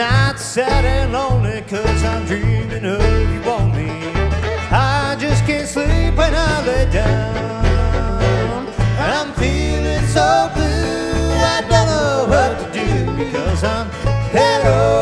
Nights sad and lonely 'cause I'm dreaming of you on me. I just can't sleep when I lay down. I'm feeling so blue, I don't know what to do because I'm head over